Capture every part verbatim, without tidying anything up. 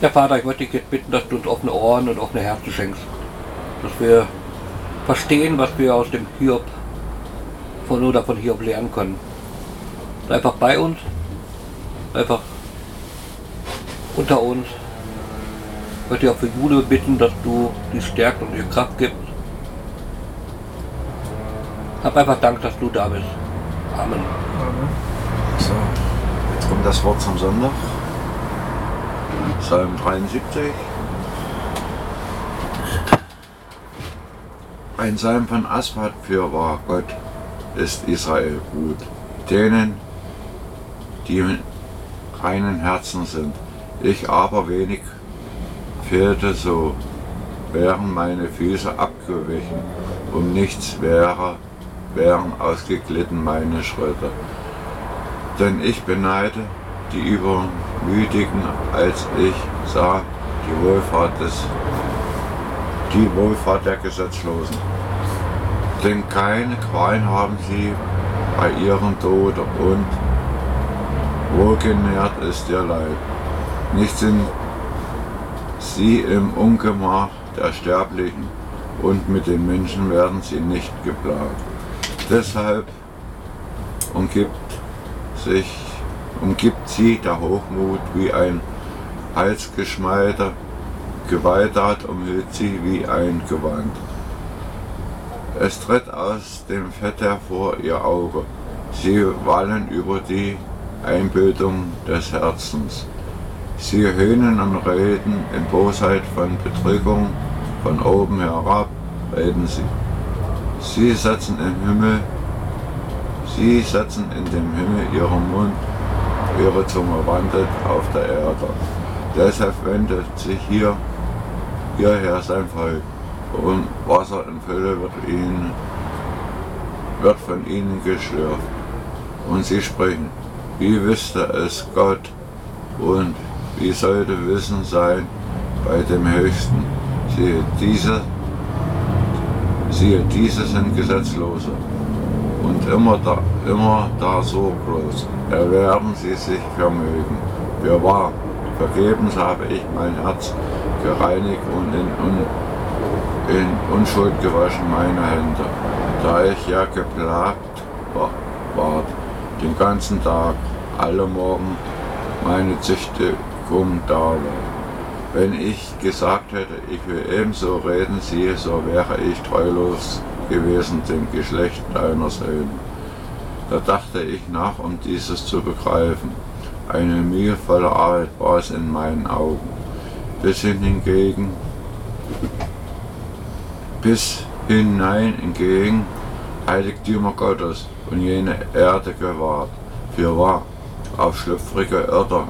Ja, Vater, ich wollte dich jetzt bitten, dass du uns offene Ohren und offene Herzen schenkst. Dass wir verstehen, was wir aus dem Hiob von oder von Hiob lernen können. Sei einfach bei uns, einfach unter uns. Ich möchte auch für Jule bitten, dass du die Stärke und die Kraft gibst. Hab einfach Dank, dass du da bist. Amen. Amen. So, jetzt kommt das Wort zum Sonntag. Psalm dreiundsiebzig. Ein Psalm von Asaph für wahr Gott ist Israel gut. Denen, die reinen Herzen sind. Ich aber wenig fehlte, so wären meine Füße abgewichen, um nichts wäre, wären ausgeglitten meine Schritte. Denn ich beneide die Übermütigen, als ich sah die Wohlfahrt des, die Wohlfahrt der Gesetzlosen. Denn keine Qualen haben sie bei ihrem Tode und wohlgenährt ist ihr Leib. Nicht sind sie im Ungemach der Sterblichen und mit den Menschen werden sie nicht geplagt. Deshalb umgibt, sich, umgibt sie der Hochmut wie ein Halsgeschmeide, Gewalttat umhüllt sie wie ein Gewand. Es tritt aus dem Fett hervor ihr Auge, sie wallen über die Einbildung des Herzens. Sie höhnen und reden in Bosheit von Betrügung, von oben herab reden sie. Sie setzen im Himmel, sie setzen in dem Himmel ihren Mund, ihre Zunge wandelt auf der Erde. Deshalb wendet sich hier, hierher sein Volk, und Wasser in Fülle wird, ihnen, wird von ihnen geschlürft. Und sie sprechen, wie wüsste es Gott und wie sollte Wissen sein bei dem Höchsten? Siehe, diese, siehe, diese sind Gesetzlose und immer da, immer da sorglos, erwerben sie sich Vermögen. Für wahr, vergebens habe ich mein Herz gereinigt und in, in Unschuld gewaschen meine Hände, da ich ja geplagt ward, den ganzen Tag, alle Morgen meine Züchtigung da war. Wenn ich gesagt hätte, ich will ebenso reden, siehe, so wäre ich treulos gewesen dem Geschlecht deiner Söhne. Da dachte ich nach, um dieses zu begreifen. Eine mühevolle Arbeit war es in meinen Augen. Bis hin hingegen, bis hinein hingegen Heiligtümer Gottes und jene Erde gewahrt. Für wahr, auf schlüpfrige Irrter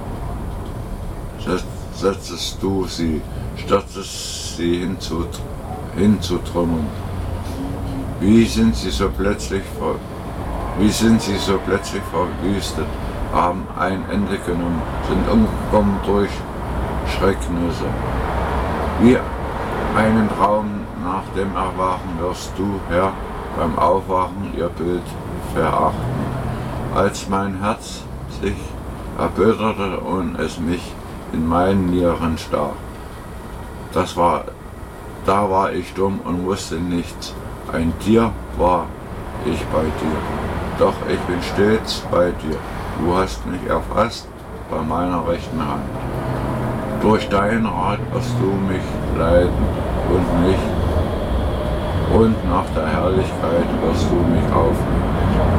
setzest du sie, statt sie hinzut, hinzutrümmern. Wie sind sie so plötzlich ver, wie sind sie so plötzlich verwüstet, haben ein Ende genommen, sind umgekommen durch Schrecknisse. Wie einen Traum nach dem Erwachen wirst du, Herr, beim Aufwachen ihr Bild verachten. Als mein Herz sich erbitterte und es mich in meinen Nieren stach. Das war, da war ich dumm und wusste nichts. Ein Tier war ich bei dir. Doch ich bin stets bei dir. Du hast mich erfasst bei meiner rechten Hand. Durch deinen Rat wirst du mich leiten und mich und nach der Herrlichkeit wirst du mich aufnehmen.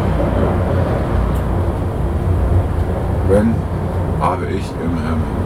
Wenn habe ich im Himmel.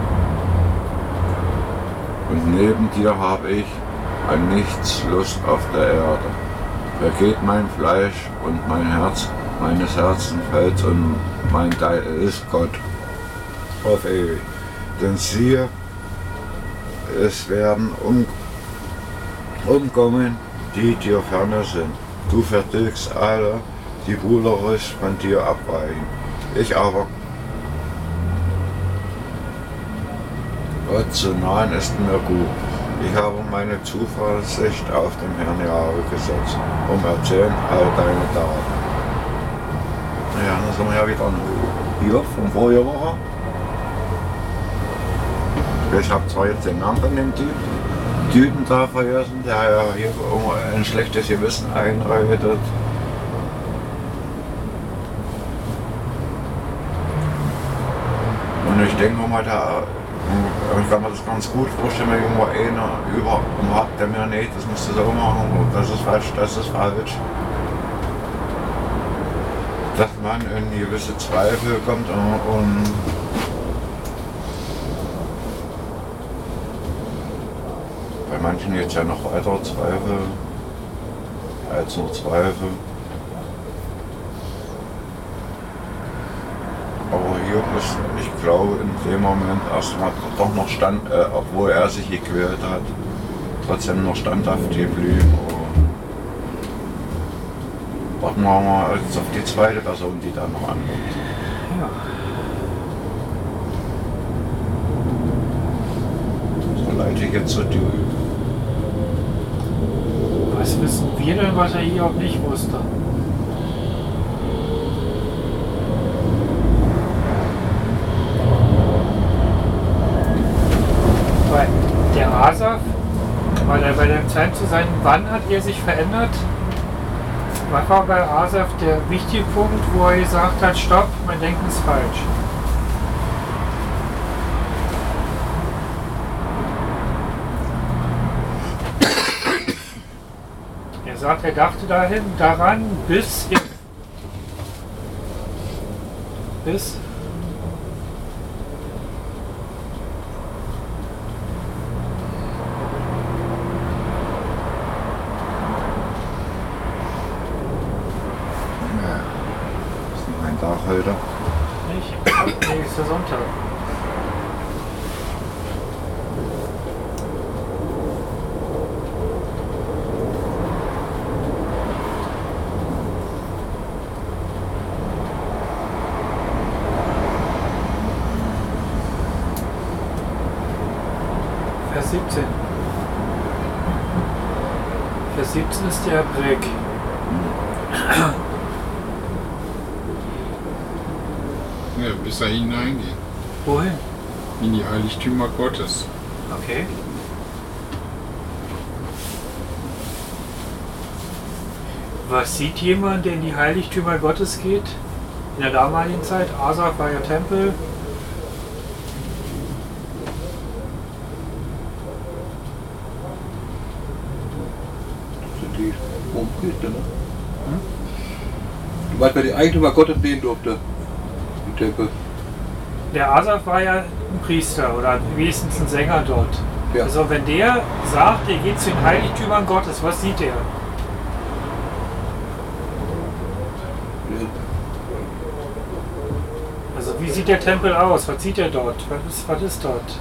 Und neben dir habe ich an nichts Lust auf der Erde. Vergeht mein Fleisch und mein Herz, meines Herzens Fels und mein Teil ist Gott auf ewig. Denn siehe, es werden um, umkommen, die dir ferne sind. Du vertilgst alle, die buhlerisch von dir abweichen. Ich aber Gott zu nahen ist mir gut. Ich habe meine Zuversicht auf den Herrn Jahwe gesetzt, um erzählen all deine Taten. Ja, dann sind wir ja wieder hier von vorher Woche. Ich habe zwar jetzt den Namen von dem Typ, Typen da vergessen, der ja hier ein schlechtes Gewissen einreitet. Und ich denke mal, da, ich kann mir das ganz gut vorstellen, wenn irgendwo einer über hat, der mir nicht, das musst du so machen, das ist falsch, das ist falsch. Dass man in gewisse Zweifel kommt und, und bei manchen jetzt ja noch weitere Zweifel als nur Zweifel. Aber hier ist, ich glaube, in dem Moment erstmal doch noch stand, äh, obwohl er sich gequält hat, trotzdem noch standhaft geblieben. Warten wir mal jetzt auf die zweite Person, die da noch ankommt. Ja. So leite ich jetzt so die. Was wissen wir denn, was er hier auch nicht wusste? Weil der Asaf, weil er bei der Zeit zu sein, wann hat er sich verändert? Was war bei Asaf der wichtige Punkt, wo er gesagt hat, stopp, mein Denken ist falsch? Er sagt, er dachte dahin, daran, bis... bis... Dachhalter. Nicht? Nee, ist der Sonntag. Vers siebzehn. Vers siebzehn ist der Breck. Ja, bis er hineingeht. Wohin? In die Heiligtümer Gottes. Okay. Was sieht jemand, der in die Heiligtümer Gottes geht? In der damaligen Zeit, Asaf war ja Tempel. Das sind die Hohenpriester, ne? Hm? Du weißt, wer die Eigentümer Gottes sehen durfte? Die Tempel. Der Asaf war ja ein Priester oder wenigstens ein Sänger dort. Ja. Also wenn der sagt, er geht zu den Heiligtümern Gottes, was sieht er? Also wie sieht der Tempel aus? Was sieht er dort? Was ist, was ist dort?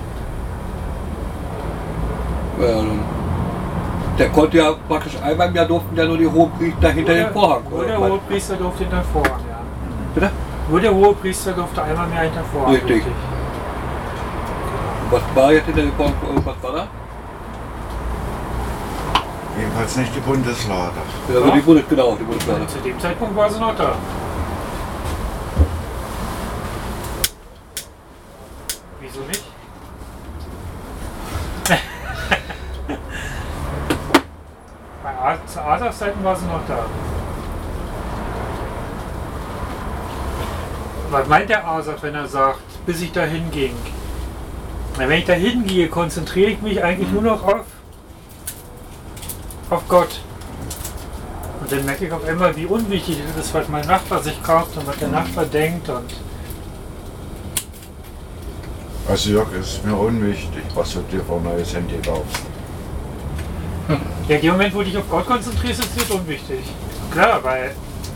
Ja, der konnte ja praktisch einmal im Jahr durften ja nur die Hohenpriester hinter Nur den Vorhang. Nur der Hohepriester durfte hinter den Vorhang, ja. Bitte? Nur der Hohepriester durfte einmal mehr hinter den Vorhang. Richtig. Richtig. Was war jetzt hinter dem Vorhang? Was war da? Jedenfalls nicht die Bundeslade. Ja, also die Bundes, genau, die Bundeslade. Zu dem Zeitpunkt war sie noch da. Wieso nicht? Bei A- zu Asafs Zeiten war sie noch da. Was meint der Asaf, wenn er sagt, bis ich dahin ging? Na, wenn ich dahin gehe, konzentriere ich mich eigentlich nur noch auf, auf Gott. Und dann merke ich auf einmal, wie unwichtig es ist, was mein Nachbar sich kauft und was der Nachbar denkt. Und Also Jörg, es ist mir unwichtig, was du dir für ein neues Handy kaufst. ja, in dem Moment, wo du dich auf Gott konzentrierst, ist das unwichtig. Klar, weil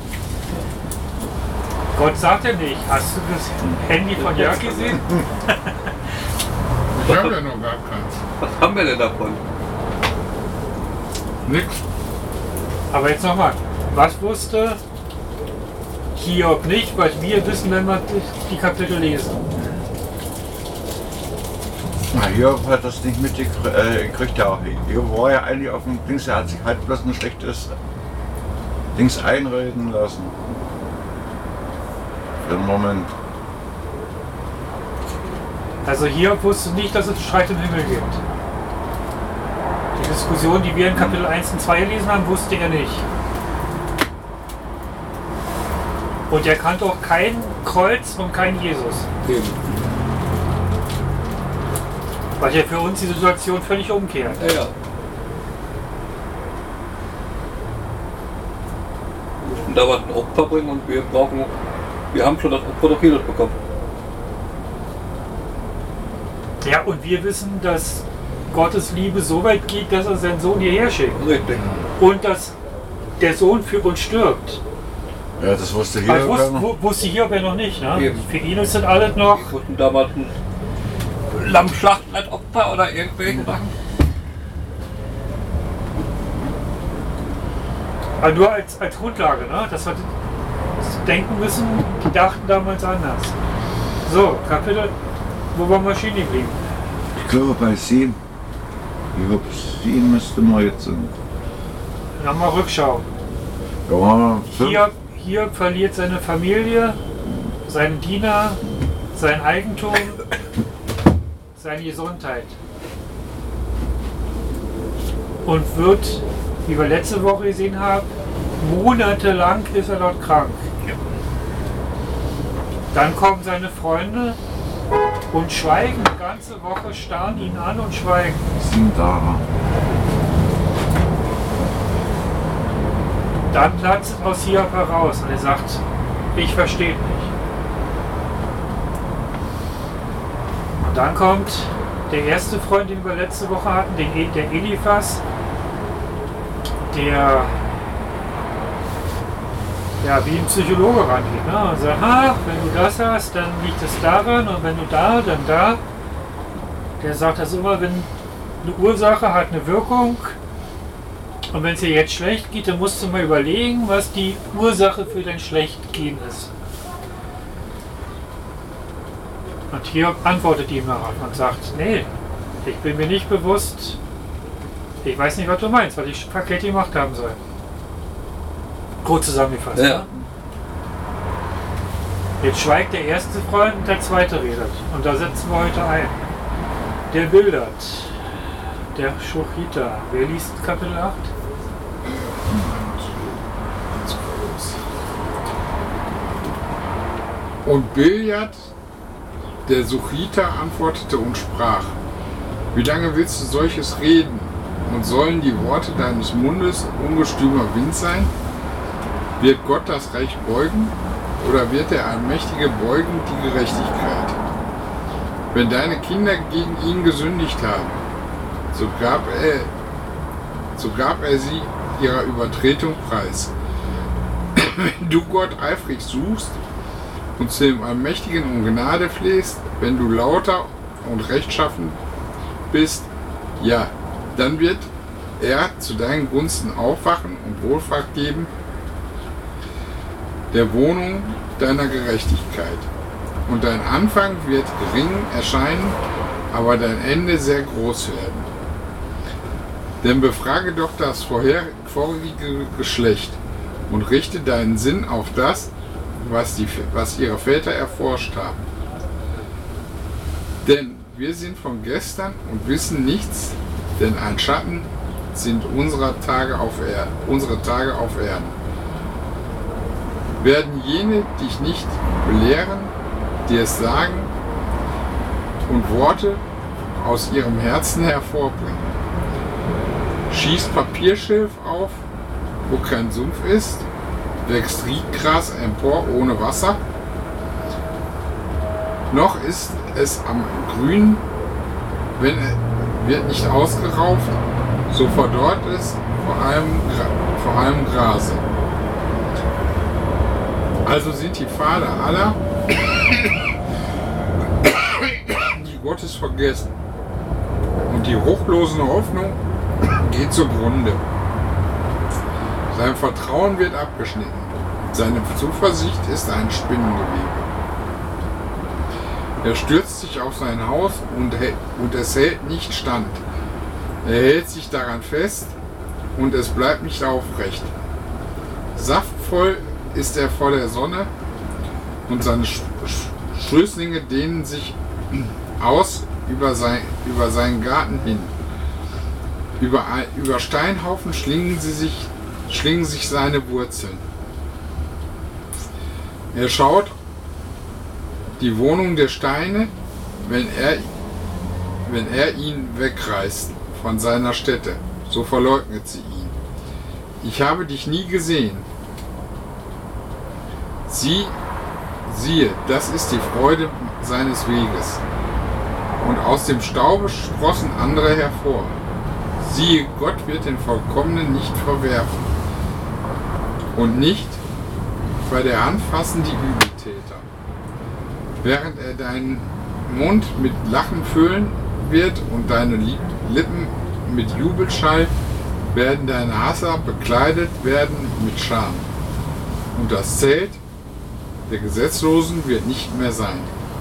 Gott sagt ja nicht, hast du das Handy von Jörg gesehen? Ich habe ja noch gar keins. Was haben wir denn davon? Nix. Aber jetzt nochmal, was wusste Hiob nicht, was wir wissen, wenn wir die Kapitel lesen? Na, Hiob hat das nicht mitgekriegt, äh, kriegt ja auch. Hiob war ja eigentlich auf dem Dings, er hat sich halt bloß ein schlechtes Dings einreden lassen. Für den Moment. Also hier wusste nicht, dass es Streit im Himmel gibt. Die Diskussion, die wir in Kapitel eins und zwei gelesen haben, wusste er nicht. Und er kannte auch kein Kreuz und kein Jesus. Eben. Weil ja für uns die Situation völlig umkehrt. Ja, ja. Wir müssen da was ein Opfer bringen und wir brauchen, wir haben schon das Opfer durch Jesus bekommen. Ja, und wir wissen, dass Gottes Liebe so weit geht, dass er seinen Sohn hierher schickt. Richtig. Und dass der Sohn für uns stirbt. Ja, das wusste hier Also wusste, keiner. wu- wusste hier aber noch nicht. Ne? Eben. Für ihn ist das alles noch. Wir mussten damals ein Lamm schlachten als Opfer oder irgendwelche Sachen. Aber nur als, als Grundlage, ne? Dass wir das denken müssen, die dachten damals anders. So, Kapitel, wo waren wir stehen geblieben? Ich glaube bei sieben. Ich glaube, sieben müsste man jetzt sind. Nochmal Rückschau. Da waren wir fünf. Hier, hier verliert seine Familie, seinen Diener, sein Eigentum, seine Gesundheit. Und wird, wie wir letzte Woche gesehen haben, monatelang ist er dort krank. Dann kommen seine Freunde und schweigen die ganze Woche, starren ihn an und schweigen. Sieben Tage. Dann platzt es aus Hiob heraus und er sagt, ich verstehe nicht. Und dann kommt der erste Freund, den wir letzte Woche hatten, den, E- der Eliphas, der ja, wie ein Psychologe rangeht. Ne? Und sagt, ach, wenn du das hast, dann liegt es daran und wenn du da, dann da. Der sagt das immer, wenn eine Ursache hat eine Wirkung und wenn es dir jetzt schlecht geht, dann musst du mal überlegen, was die Ursache für dein Schlechtgehen ist. Und Hiob antwortet ihm darauf und sagt, nee, ich bin mir nicht bewusst, ich weiß nicht, was du meinst, was ich verkehrt gemacht haben soll. Kurz zusammengefasst. Ja. Ne? Jetzt schweigt der erste Freund und der zweite redet. Und da setzen wir heute ein. Der Bildert, der Schuchita. Wer liest Kapitel acht? Und Biljat, der Suchiter, antwortete und sprach: Wie lange willst du solches reden? Und sollen die Worte deines Mundes ungestümer Wind sein? Wird Gott das Recht beugen? Oder wird der Allmächtige beugen die Gerechtigkeit? Wenn deine Kinder gegen ihn gesündigt haben, so gab er, so gab er sie ihrer Übertretung preis. Wenn du Gott eifrig suchst und zu dem Allmächtigen um Gnade flehst, wenn du lauter und rechtschaffen bist, ja, dann wird er zu deinen Gunsten aufwachen und Wohlfahrt geben, der Wohnung deiner Gerechtigkeit. Und dein Anfang wird gering erscheinen, aber dein Ende sehr groß werden. Denn befrage doch das vorher, vorige Geschlecht und richte deinen Sinn auf das, was, die, was ihre Väter erforscht haben. Denn wir sind von gestern und wissen nichts, denn ein Schatten sind unsere Tage auf Erden, unsere Tage auf Erden. Werden jene dich nicht belehren, dir es sagen und Worte aus ihrem Herzen hervorbringen? Schießt Papierschilf auf, wo kein Sumpf ist, wächst Riedgras empor ohne Wasser, noch ist es am Grün, wenn es wird nicht ausgerauft, so verdorrt es vor allem, vor allem Grase. Also sind die Pfade aller, die Gottes vergessen, und die ruchtlose Hoffnung geht zugrunde. Sein Vertrauen wird abgeschnitten, seine Zuversicht ist ein Spinnengewebe. Er stürzt sich auf sein Haus und, und es hält nicht stand. Er hält sich daran fest und es bleibt nicht aufrecht. Saftvoll ist er vor der Sonne und seine Sch Sch Schößlinge dehnen sich aus über, sein, über seinen Garten hin. Über, über Steinhaufen schlingen, sie sich, schlingen sich seine Wurzeln. Er schaut die Wohnung der Steine, wenn er, wenn er ihn wegreißt von seiner Stätte. So verleugnet sie ihn. Ich habe dich nie gesehen. Sie, siehe, das ist die Freude seines Weges. Und aus dem Staube sprossen andere hervor. Siehe, Gott wird den Vollkommenen nicht verwerfen. Und nicht bei der Hand fassen die Übeltäter. Während er deinen Mund mit Lachen füllen wird und deine Lippen mit Jubelschall, werden deine Hasser bekleidet werden mit Scham. Und das Zelt der Gesetzlosen wird nicht mehr sein.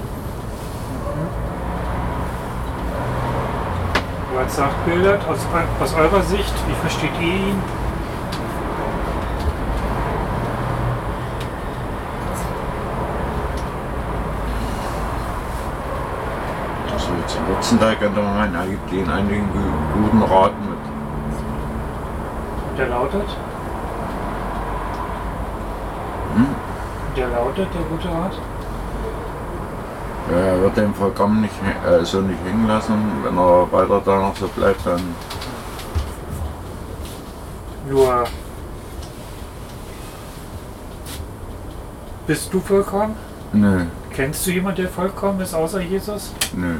Was sagt Bildert aus, aus eurer Sicht? Wie versteht ihr ihn? Also jetzt im letzten Teil könnte man meinen, er gibt ihnen einigen guten Rat mit. Der lautet? Hm? Der lautet, der gute Rat? Ja, er wird den vollkommen nicht, äh, so nicht hängen lassen. Wenn er weiter da noch so bleibt, dann. Nur. Bist du vollkommen? Nö. Kennst du jemanden, der vollkommen ist, außer Jesus? Nö.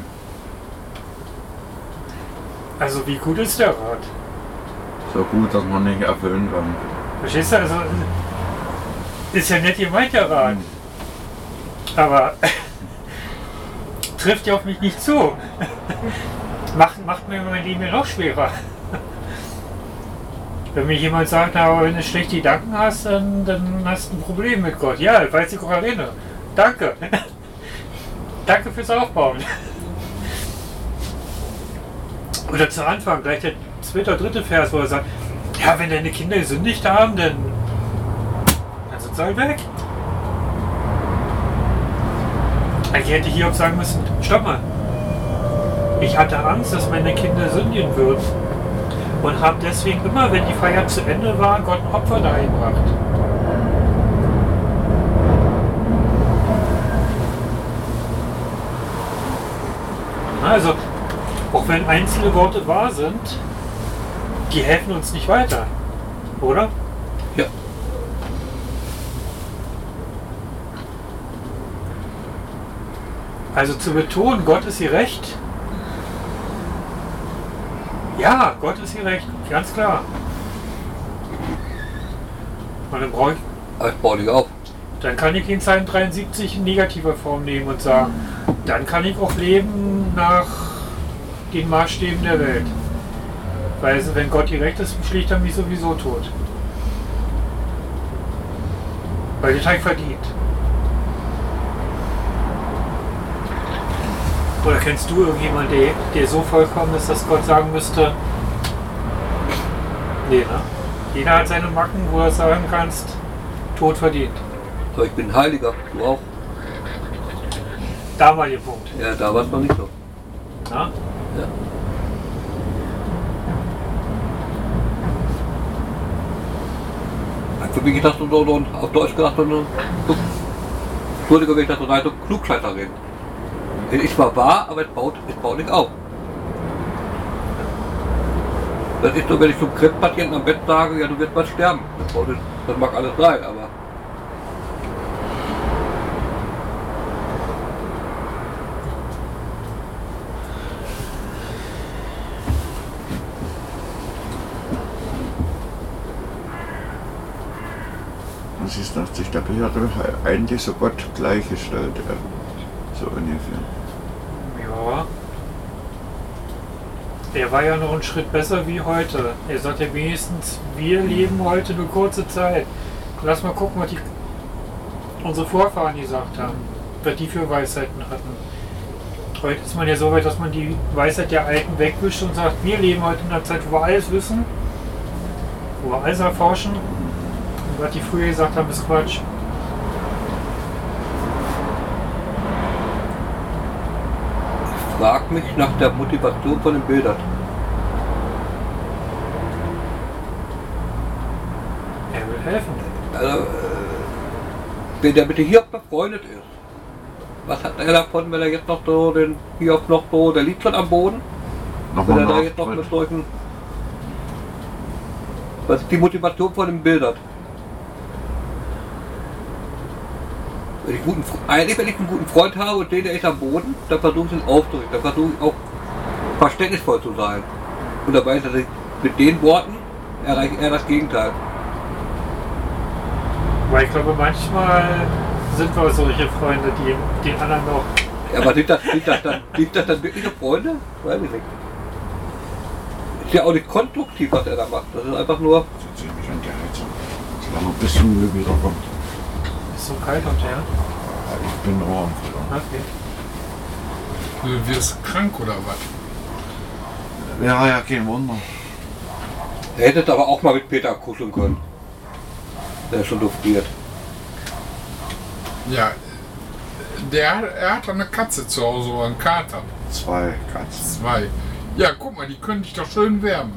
Also, wie gut ist der Rat? So gut, dass man nicht erfüllen kann. Verstehst du? Also, ist ja nett gemeint, der Rat. Hm. Aber trifft ja auf mich nicht zu. macht, macht mir mein Leben ja noch schwerer. Wenn mir jemand sagt, na, aber wenn du schlechte Gedanken hast, dann, dann hast du ein Problem mit Gott. Ja, ich weiß, ich auch erinnere. Danke. Danke fürs Aufbauen. Oder zu Anfang, gleich der zweite oder dritte Vers, wo er sagt, ja, wenn deine Kinder gesündigt haben, dann, dann sind sie halt weg. Eigentlich hätte Hiob sagen müssen, stopp mal. Ich hatte Angst, dass meine Kinder sündigen würden und habe deswegen immer, wenn die Feier zu Ende war, Gott ein Opfer dahin gebracht. Also, auch wenn einzelne Worte wahr sind, die helfen uns nicht weiter, oder? Ja. Also zu betonen, Gott ist ihr Recht. Ja, Gott ist ihr Recht, ganz klar. Und dann brauche ich. Das baue ich auf. Dann kann ich den Psalm dreiundsiebzig in negativer Form nehmen und sagen, dann kann ich auch leben nach den Maßstäben der Welt. Weil wenn Gott gerecht ist, schlägt er mich sowieso tot. Weil den Teig verdient. Oder kennst du irgendjemanden, der, der so vollkommen ist, dass Gott sagen müsste, nee, ne? Jeder hat seine Macken, wo du sagen kannst, Tod verdient. So, ich bin Heiliger, du auch. Damaliger Punkt. Ja, da war es noch nicht so. Na? Ja. Für mich gedacht und, und, und auf Deutsch gedacht und, und Entschuldigung, wenn ich das so rein so Klugscheißer reden. Es ist zwar wahr, aber es baut, es baut nicht auf. Das ist so, wenn ich zum Krebspatienten am Bett sage, ja, du wirst bald sterben. Das, baut, das mag alles sein, aber Das ist, dass sich der Peter eigentlich so Gott gleichgestellt hat. So ungefähr. Ja. Er war ja noch einen Schritt besser wie heute. Er sagt ja wenigstens, wir leben heute nur kurze Zeit. Lass mal gucken, was die, unsere Vorfahren gesagt haben. Was die für Weisheiten hatten. Heute ist man ja so weit, dass man die Weisheit der Alten wegwischt und sagt, wir leben heute in einer Zeit, wo wir alles wissen, wo wir alles erforschen. Und was die früher gesagt haben, ist Quatsch. frage mich nach der Motivation von den Bildern. Er will helfen. Also, äh, wenn der mit dem Hiob befreundet ist, was hat er davon, wenn er jetzt noch so den Hiob noch so, der liegt schon am Boden? Nochmal Wenn er da jetzt noch mit solchen. Was ist die Motivation von den Bildern? Wenn ich guten, eigentlich wenn ich einen guten Freund habe und den, der ist am Boden, dann versuche ich ihn aufzurichten, dann versuche ich auch verständnisvoll zu sein. Und dabei ist er mit den Worten erreicht er das Gegenteil. Weil ich glaube, manchmal sind wir solche Freunde, die den anderen noch. Ja, aber sind das, sind das, dann, sind das dann wirkliche Freunde? Weiß ich nicht. Ist ja auch nicht konstruktiv, was er da macht. Das ist einfach nur. Setz dich mich an die Heizung. Solange bis zum Müll wieder kommt. Ist so kalt unter, ja? Ich bin auch am Verlangen. Okay. Du wirst krank oder was? Ja, ja, kein Wunder. Er hätte aber auch mal mit Peter kuscheln können. Der ist schon duftiert. Ja, der, er hat doch eine Katze zu Hause oder einen Kater. Zwei Katzen. Zwei. Ja, guck mal, die können dich doch schön wärmen.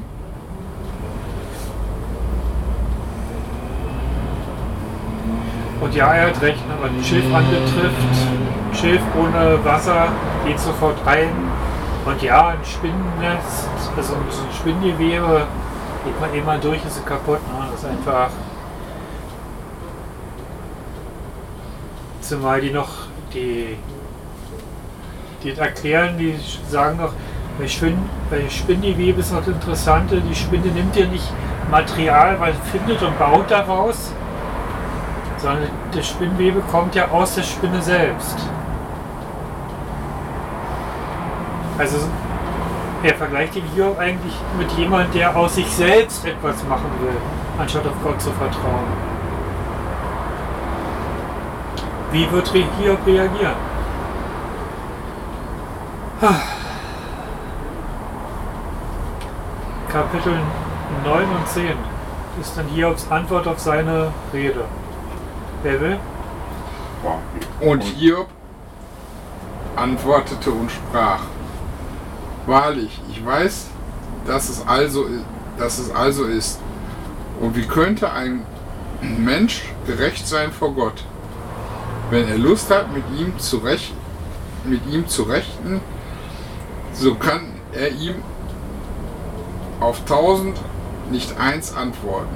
Und ja, er hat recht, was ein Schilf anbetrifft. Ein Schilf ohne Wasser geht sofort rein. Und ja, ein Spinnennest, also ein Spinngewebe, geht man eh mal durch, ist sie kaputt. Ne? Das ist einfach. Zumal die noch die, die erklären, die sagen noch, bei, Spinn, bei Spinngewebe ist noch das Interessante, die Spinne nimmt ja nicht Material, weil sie findet und baut daraus, sondern das Spinnwebe kommt ja aus der Spinne selbst. Also er vergleicht den Hiob eigentlich mit jemandem, der aus sich selbst etwas machen will, anstatt auf Gott zu vertrauen. Wie wird Hiob reagieren? Kapitel neun und zehn ist dann Hiobs Antwort auf seine Rede. Wer will? Und Hiob antwortete und sprach: Wahrlich, ich weiß, dass es also, dass es also ist. Und wie könnte ein Mensch gerecht sein vor Gott? Wenn er Lust hat, mit ihm zu, recht, mit ihm zu rechten, so kann er ihm auf tausend nicht eins antworten.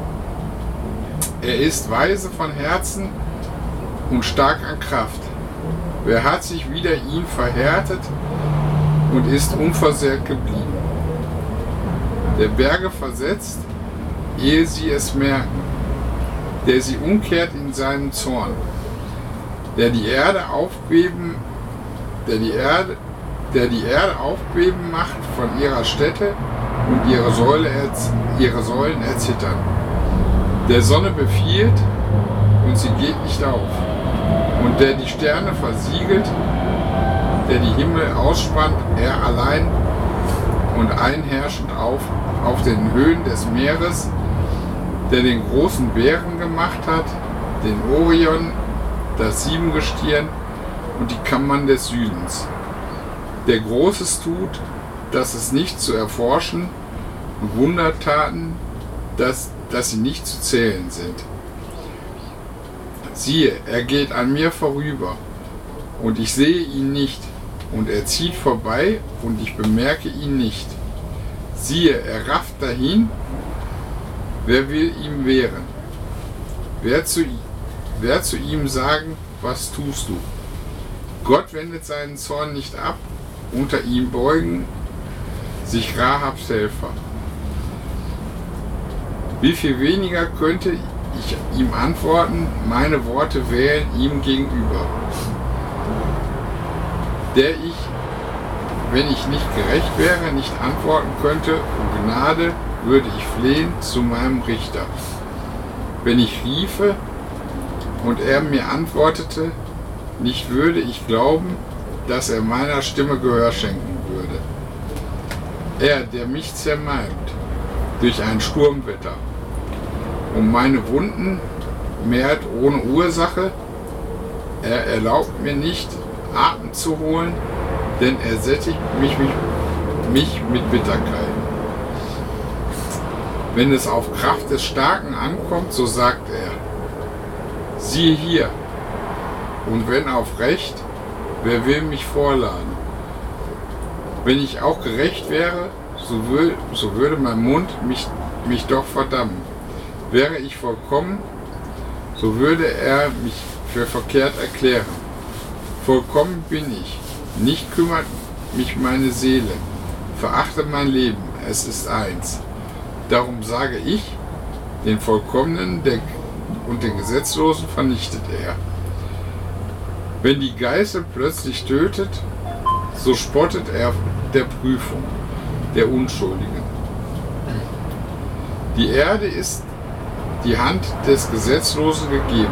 Er ist weise von Herzen und stark an Kraft. Wer hat sich wider ihn verhärtet und ist unversehrt geblieben? Der Berge versetzt, ehe sie es merken, der sie umkehrt in seinen Zorn. Der die Erde aufbeben, der die Erde, der die Erde aufbeben macht von ihrer Stätte und ihre, Säule, ihre Säulen erzittern. Der Sonne befiehlt und sie geht nicht auf. Und der die Sterne versiegelt, der die Himmel ausspannt, er allein und einherrschend auf, auf den Höhen des Meeres, der den großen Bären gemacht hat, den Orion, das Siebengestirn und die Kammern des Südens, der Großes tut, dass es nicht zu erforschen, und Wundertaten, dass, dass sie nicht zu zählen sind. Siehe, er geht an mir vorüber, und ich sehe ihn nicht, und er zieht vorbei, und ich bemerke ihn nicht. Siehe, er rafft dahin, wer will ihm wehren? Wer zu ihm? Wer zu ihm sagen, was tust du? Gott wendet seinen Zorn nicht ab, unter ihm beugen sich Rahabs Helfer. Wie viel weniger könnte ich ihm antworten, meine Worte wählen ihm gegenüber, der ich, wenn ich nicht gerecht wäre, nicht antworten könnte, um Gnade würde ich flehen zu meinem Richter. Wenn ich riefe, und er mir antwortete, nicht würde ich glauben, dass er meiner Stimme Gehör schenken würde. Er, der mich zermalmt durch ein Sturmwetter und meine Wunden mehrt ohne Ursache, er erlaubt mir nicht, Atem zu holen, denn er sättigt mich, mich, mich mit Bitterkeit. Wenn es auf Kraft des Starken ankommt, so sagt er, siehe hier, und wenn auf Recht, wer will mich vorladen? Wenn ich auch gerecht wäre, so, wür, so würde mein Mund mich, mich doch verdammen. Wäre ich vollkommen, so würde er mich für verkehrt erklären. Vollkommen bin ich, nicht kümmert mich meine Seele, verachte mein Leben, es ist eins. Darum sage ich, den Vollkommenen der, und den Gesetzlosen vernichtet er. Wenn die Geißel plötzlich tötet, so spottet er der Prüfung der Unschuldigen. Die Erde ist die Hand des Gesetzlosen gegeben.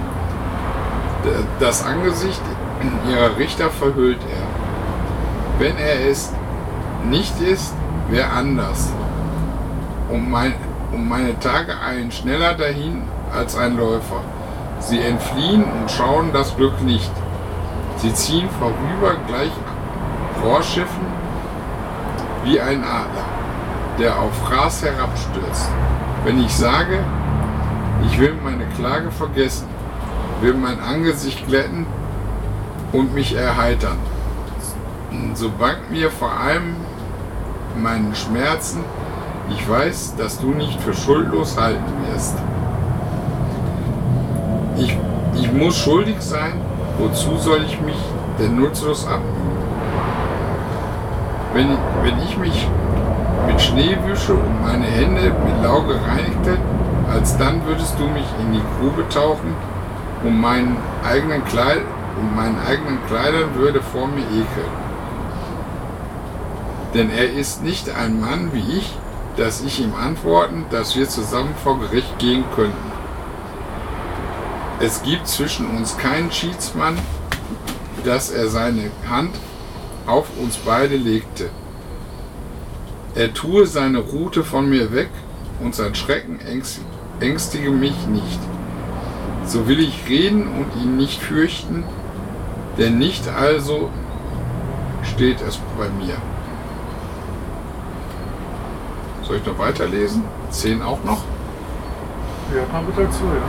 Das Angesicht ihrer Richter verhüllt er. Wenn er es nicht ist, wer anders. Um, mein, um meine Tage eilen schneller dahin als ein Läufer. Sie entfliehen und schauen das Glück nicht. Sie ziehen vorüber gleich Rohrschiffen wie ein Adler, der auf Fraß herabstürzt. Wenn ich sage, ich will meine Klage vergessen, will mein Angesicht glätten und mich erheitern, so bangt mir vor allem meinen Schmerzen, ich weiß, dass du nicht für schuldlos halten wirst. Ich, ich muss schuldig sein, wozu soll ich mich denn nutzlos abmühen? Wenn, wenn ich mich mit Schnee wische und meine Hände mit Lauge reinigte, alsdann würdest du mich in die Grube tauchen, um meinen eigenen Kleid, um meinen eigenen Kleidern würde vor mir ekeln. Denn er ist nicht ein Mann wie ich, dass ich ihm antworten, dass wir zusammen vor Gericht gehen könnten. Es gibt zwischen uns keinen Schiedsmann, dass er seine Hand auf uns beide legte. Er tue seine Rute von mir weg und sein Schrecken ängstige mich nicht. So will ich reden und ihn nicht fürchten, denn nicht also steht es bei mir. Soll ich noch weiterlesen? Zehn auch noch? Ja, mal bitte dazu, ja.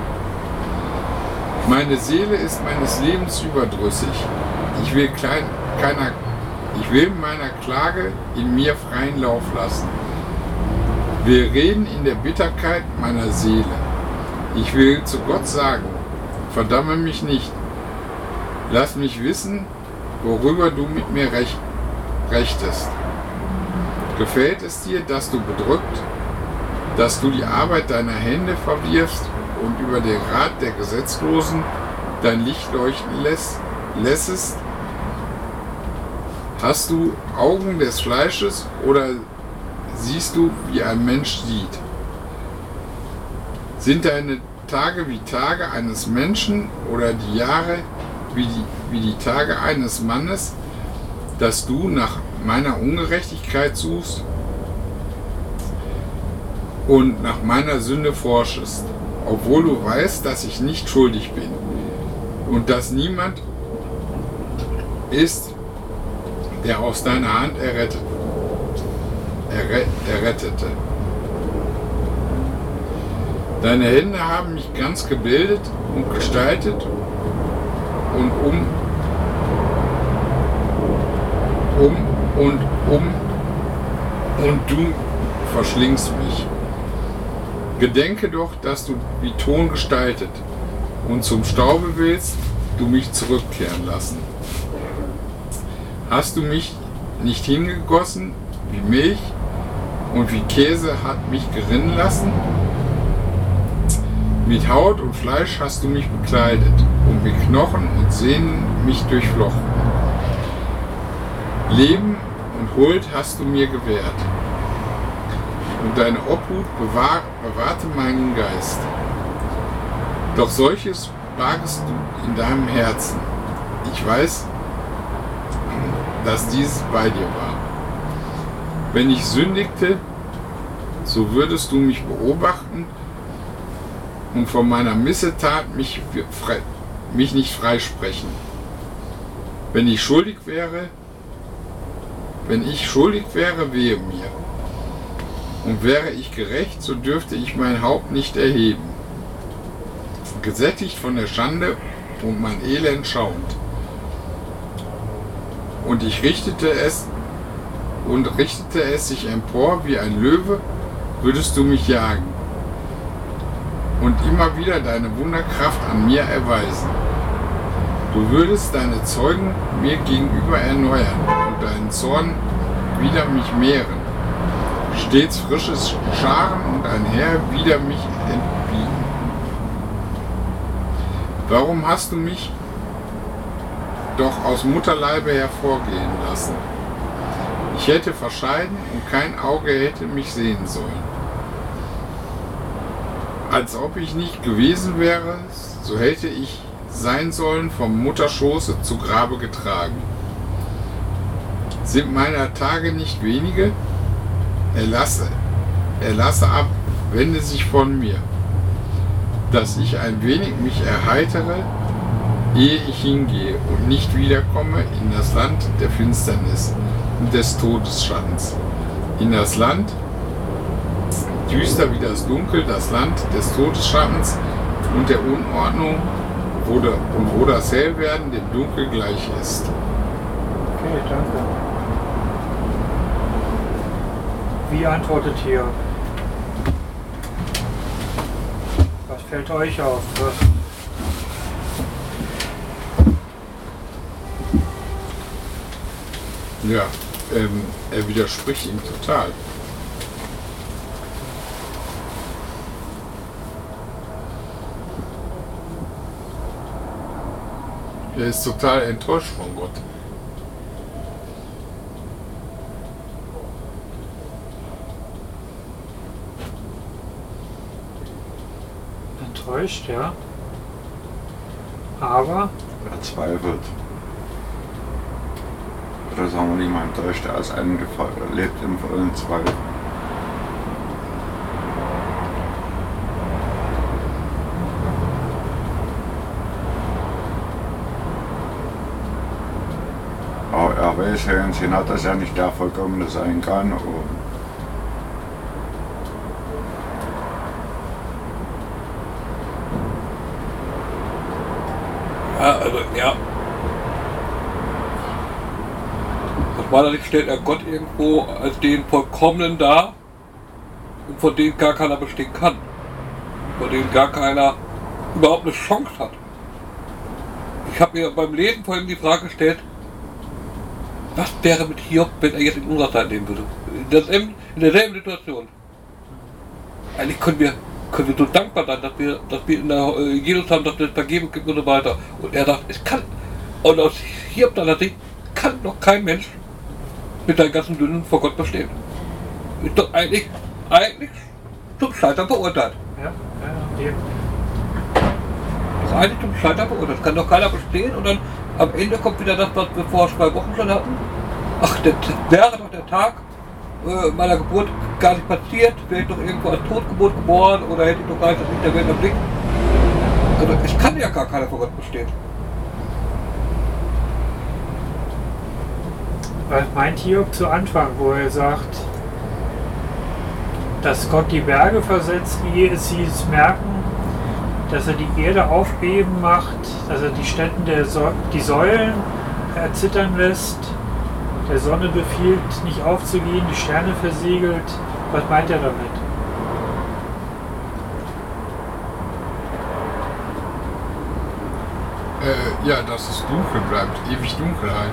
Meine Seele ist meines Lebens überdrüssig. Ich will, klein, keiner, ich will meiner Klage in mir freien Lauf lassen. Wir reden in der Bitterkeit meiner Seele. Ich will zu Gott sagen, verdamme mich nicht. Lass mich wissen, worüber du mit mir recht, rechtest. Gefällt es dir, dass du bedrückt, dass du die Arbeit deiner Hände verwirfst und über den Rat der Gesetzlosen dein Licht leuchten lässt, lässest? Hast du Augen des Fleisches oder siehst du, wie ein Mensch sieht? Sind deine Tage wie Tage eines Menschen oder die Jahre wie die, wie die Tage eines Mannes, dass du nach meiner Ungerechtigkeit suchst und nach meiner Sünde forschest, obwohl du weißt, dass ich nicht schuldig bin und dass niemand ist, der aus deiner Hand errettet, erret, errettete. Deine Hände haben mich ganz gebildet und gestaltet und um, um und um und du verschlingst mich. Gedenke doch, dass du wie Ton gestaltet und zum Staube willst du mich zurückkehren lassen. Hast du mich nicht hingegossen wie Milch und wie Käse hat mich gerinnen lassen? Mit Haut und Fleisch hast du mich bekleidet und mit Knochen und Sehnen mich durchflochten. Leben und Huld hast du mir gewährt. Und deine Obhut bewahr, bewahrte meinen Geist. Doch solches bargest du in deinem Herzen. Ich weiß, dass dieses bei dir war. Wenn ich sündigte, so würdest du mich beobachten und von meiner Missetat mich, mich nicht freisprechen. Wenn ich schuldig wäre, Wenn ich schuldig wäre, wehe mir. Und wäre ich gerecht, so dürfte ich mein Haupt nicht erheben. Gesättigt von der Schande und mein Elend schauend. Und ich richtete es und richtete es sich empor wie ein Löwe, würdest du mich jagen und immer wieder deine Wunderkraft an mir erweisen. Du würdest deine Zeugen mir gegenüber erneuern und deinen Zorn wider mich mehren. Stets frisches Scharen und ein Heer wider mich entbieten. Warum hast du mich doch aus Mutterleibe hervorgehen lassen? Ich hätte verscheiden und kein Auge hätte mich sehen sollen. Als ob ich nicht gewesen wäre, so hätte ich sein sollen vom Mutterschoße zu Grabe getragen. Sind meiner Tage nicht wenige? Erlasse, erlasse ab, wende sich von mir, dass ich ein wenig mich erheitere, ehe ich hingehe und nicht wiederkomme in das Land der Finsternis und des Todesschattens, in das Land, düster wie das Dunkel, das Land des Todesschattens und der Unordnung, wo der, und wo das Hellwerden dem Dunkel gleich ist. Okay, danke. Wie antwortet hier? Was fällt euch auf? Was? Ja, ähm, er widerspricht ihm total. Er ist total enttäuscht von Gott. Enttäuscht, ja. Aber Er zweifelt. Oder sagen wir nicht mal enttäuscht, er ist eingefallen, er lebt im vollen Zweifel. Aber er weiß ja ganz genau, dass er nicht der Vollkommene sein kann. Und Ja, also, ja. Aus meiner Sicht stellt er Gott irgendwo als den Vollkommenen dar, und von dem gar keiner bestehen kann. Von dem gar keiner überhaupt eine Chance hat. Ich habe mir beim Lesen vorhin die Frage gestellt, was wäre mit Hiob, wenn er jetzt in unserer Zeit leben würde? In derselben, in derselben Situation. Eigentlich können wir, können wir so dankbar sein, dass wir, dass wir in der, äh, Jesus haben, dass es Vergebung gibt und so weiter. Und er sagt, es kann, und aus Hiob seiner Sicht kann noch kein Mensch mit seinen ganzen Sünden vor Gott bestehen. Ist doch eigentlich, eigentlich zum Scheitern verurteilt. ja, ja, eben. Das ist eigentlich zum Scheitern verurteilt. Das kann doch keiner bestehen und dann am Ende kommt wieder das, was wir vor zwei Wochen schon hatten. Ach, das wäre doch der Tag äh, meiner Geburt gar nicht passiert, wäre ich doch irgendwo als Totgeburt geboren oder hätte ich doch gar nicht das Licht der Welt erblickt. Also es kann ja gar keiner vor Gott bestehen. Was meint Hiob zu Anfang, wo er sagt, dass Gott die Berge versetzt, ehe sie es merken, dass er die Erde aufbeben macht, dass er die Stätten der so die Säulen erzittern lässt, der Sonne befiehlt, nicht aufzugehen, die Sterne versiegelt. Was meint er damit? Äh, ja, dass es dunkel bleibt, ewig Dunkelheit.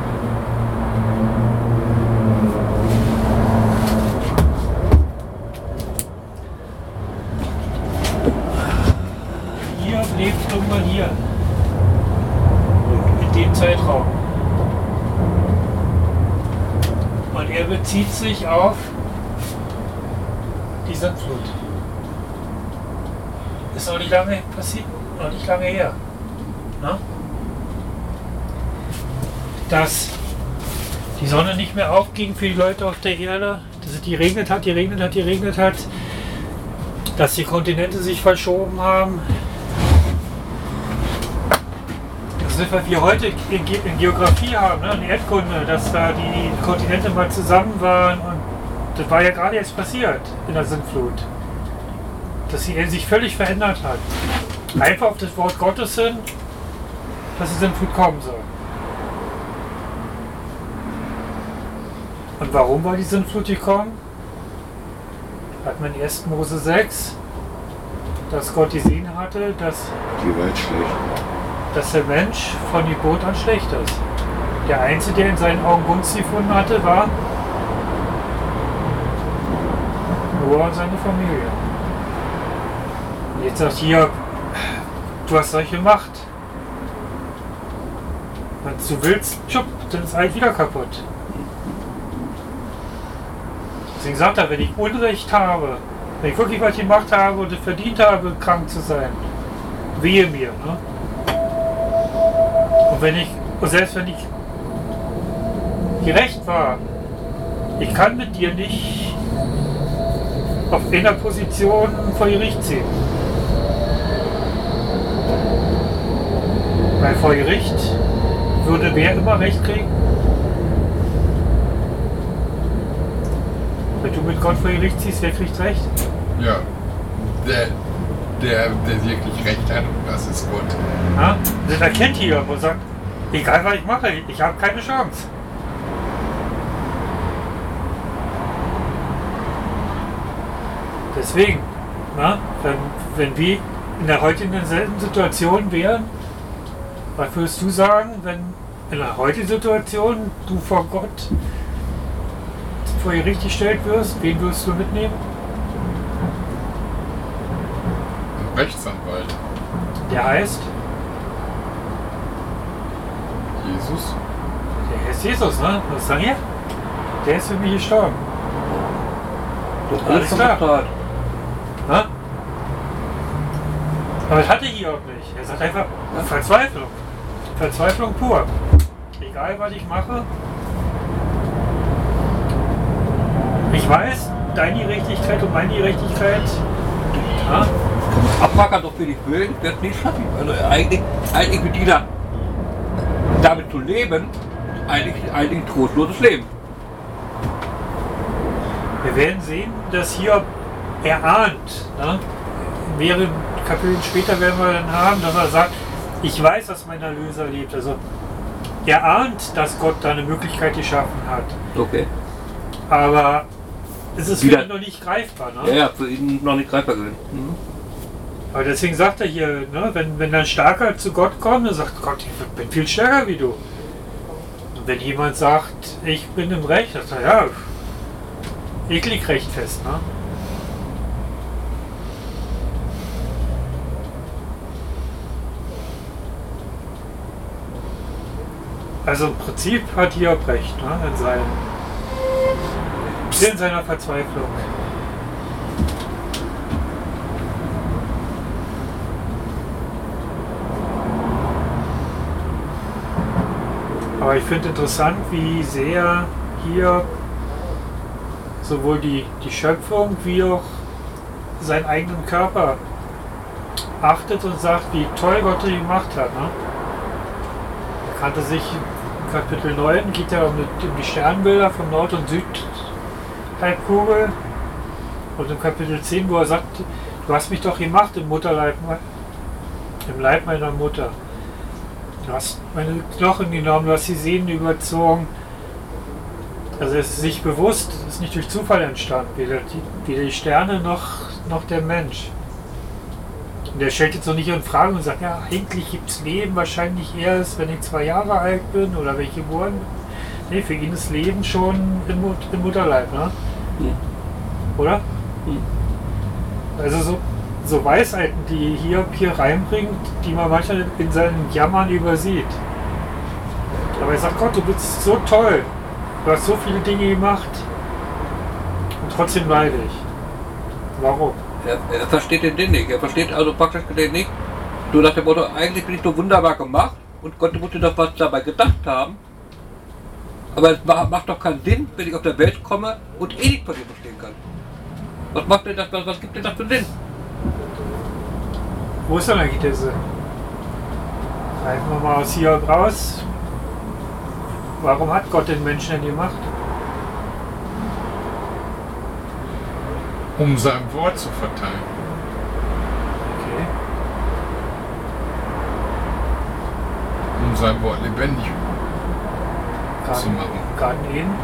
Hiob lebt irgendwann hier, in dem Zeitraum. Und er bezieht sich auf die Sintflut. Ist noch nicht lange passiert, noch nicht lange her. Na? Dass die Sonne nicht mehr aufging für die Leute auf der Erde, dass es geregnet hat, geregnet hat, geregnet hat, dass die Kontinente sich verschoben haben, dass sind, was wir heute in, Ge in Geografie haben, ne? In Erdkunde, dass da die Kontinente mal zusammen waren und das war ja gerade jetzt passiert in der Sintflut. Dass die Erde sich völlig verändert hat. Einfach auf das Wort Gottes hin, dass die Sintflut kommen soll. Und warum war die Sintflut gekommen? Hat man in ersten Mose sechs, dass Gott gesehen hatte, dass, Die Welt schlecht. dass der Mensch von Geburt an schlecht ist. Der Einzige, der in seinen Augen Gunst gefunden hatte, war Noah und seine Familie. Und jetzt sagt hier, du hast solche Macht. Wenn du willst, tschupp, dann ist alles wieder kaputt. Deswegen sagt er, wenn ich Unrecht habe, wenn ich wirklich was gemacht habe und verdient habe, krank zu sein, wehe mir. Ne? Und wenn ich, und selbst wenn ich gerecht war, ich kann mit dir nicht auf einer Position vor Gericht ziehen. Weil vor Gericht würde wer immer Recht kriegen? Wenn du mit Gott vor Gericht ziehst, wer kriegt Recht? Ja. Der, der, der wirklich recht hat, und das ist Gott. Ja? Das erkennt hier und sagt, egal was ich mache, ich habe keine Chance. Deswegen, na, wenn, wenn wir in der heutigen selben Situation wären, was würdest du sagen, wenn in der heutigen Situation du vor Gott vor Gericht gestellt wirst, wen würdest du mitnehmen? Ein Rechtsanwalt. Der heißt? Jesus. Der heißt Jesus, ne? Was sagen wir? Der ist für mich gestorben. Das Alles alles klar. klar. Ne? Aber das hatte Hiob nicht. Er sagt einfach Verzweiflung. Verzweiflung pur. Egal was ich mache. Ich weiß, deine Gerechtigkeit und meine Gerechtigkeit. Ja? Abmackern doch für die Böden, wird nicht schaffen. Also eigentlich, eigentlich mit dieser, damit zu leben, eigentlich, eigentlich ein trostloses Leben. Wir werden sehen, dass Hiob erahnt, ne? In mehreren Kapiteln später werden wir dann haben, dass er sagt, ich weiß, dass mein Erlöser lebt. Also er ahnt, dass Gott da eine Möglichkeit geschaffen hat. Okay. Aber es ist für Wieder- ihn noch nicht greifbar. Ne? Ja, ja, für ihn noch nicht greifbar gewesen. Mhm. Aber deswegen sagt er hier, ne, wenn, wenn ein Starker zu Gott kommt, dann sagt Gott, ich bin viel stärker wie du. Und wenn jemand sagt, ich bin im Recht, dann sagt er, ja, ich lieg recht fest. Ne? Also im Prinzip hat Hiob recht, ne, in, seinem, in seiner Verzweiflung. Aber ich finde interessant, wie sehr hier sowohl die, die Schöpfung wie auch seinen eigenen Körper achtet und sagt, wie toll Gott ihn gemacht hat. Ne? Er kannte sich in Kapitel neun, geht ja um die, um die Sternbilder von Nord- und Südhalbkugel. Und im Kapitel zehn, wo er sagt, du hast mich doch gemacht im Mutterleib, im Leib meiner Mutter. Du hast meine Knochen genommen, du hast die Sehnen überzogen. Also es ist sich bewusst, es ist nicht durch Zufall entstanden, weder die, weder die Sterne noch, noch der Mensch. Und der stellt jetzt so nicht in Frage und sagt, ja, eigentlich gibt es Leben wahrscheinlich erst, wenn ich zwei Jahre alt bin oder wenn ich geboren bin. Nee, für ihn ist Leben schon im, Mut, im Mutterleib, ne? Mhm. Oder? Mhm. Also so, so Weisheiten, die Hiob hier reinbringt, die man manchmal in seinen Jammern übersieht. Aber er sagt, Gott, du bist so toll, du hast so viele Dinge gemacht und trotzdem leide ich. Warum? Er, er versteht den Sinn nicht. Er versteht also praktisch den nicht. Du nach dem Motto, eigentlich bin ich so wunderbar gemacht und Gott muss dir doch was dabei gedacht haben. Aber es ma- macht doch keinen Sinn, wenn ich auf der Welt komme und eh nicht von dir verstehen kann. Was macht denn das, was, was gibt denn das für einen Sinn? Wo ist denn eigentlich der Sinn? Greifen wir mal aus hier raus. Warum hat Gott den Menschen denn gemacht? Um sein Wort zu verteilen. Okay. Um sein Wort lebendig zu Garten, machen. Garten Eden.